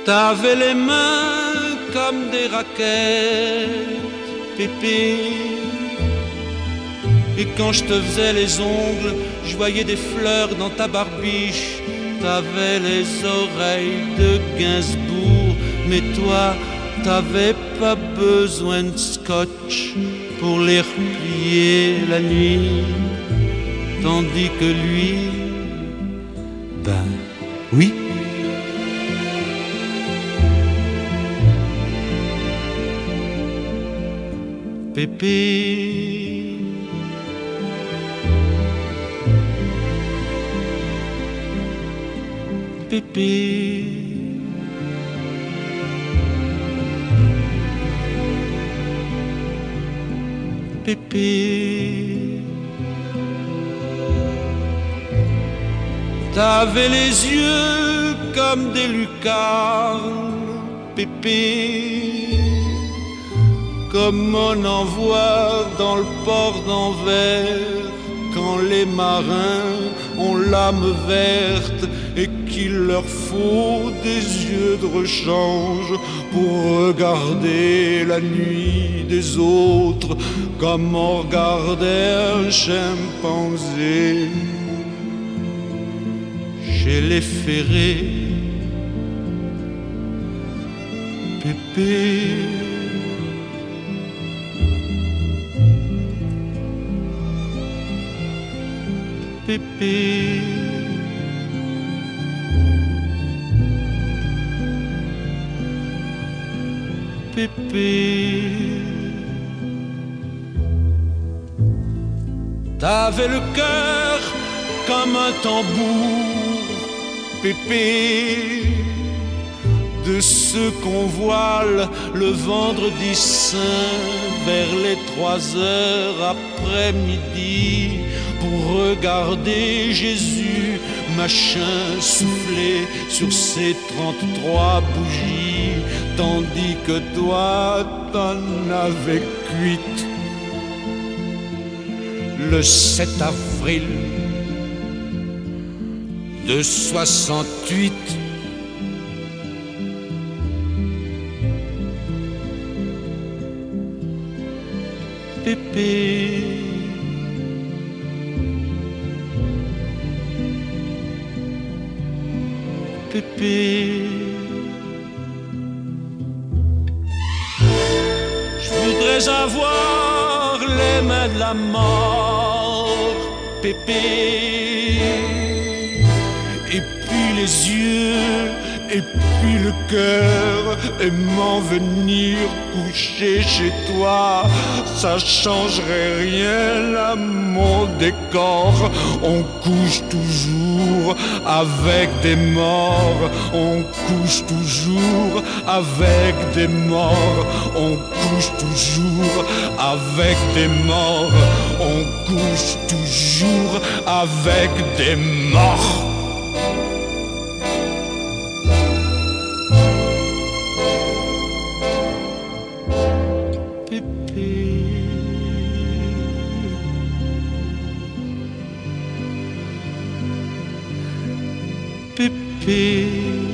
T'avais les mains comme des raquettes, Pépé. Et quand je te faisais les ongles, je voyais des fleurs dans ta barbiche. T'avais les oreilles de Gainsbourg, mais toi, t'avais pas besoin de scotch pour les replier la nuit. Tandis que lui, ben oui. Pépé, Pépé, Pépé, t'avais les yeux comme des lucarnes, Pépé, comme on en voit dans le port d'Anvers quand les marins ont l'âme verte et qu'il leur faut des yeux de rechange pour regarder la nuit des autres comme on regardait un chimpanzé chez les ferrés. Pépé, Pépé, Pépé, t'avais le cœur comme un tambour, Pépé, de ceux qu'on voile le vendredi saint vers les 3 heures après-midi pour regarder Jésus machin souffler sur ses 33 bougies, tandis que toi t'en avais cuite le 7 avril de 68. Pépé, Pépé, je voudrais avoir les mains de la mort, Pépé, et puis les yeux, et puis le cœur, et m'en venir coucher chez toi. Ça changerait rien à mon décor. On couche toujours avec des morts. On couche toujours avec des morts. On couche toujours avec des morts. On couche toujours avec des morts. Pépé,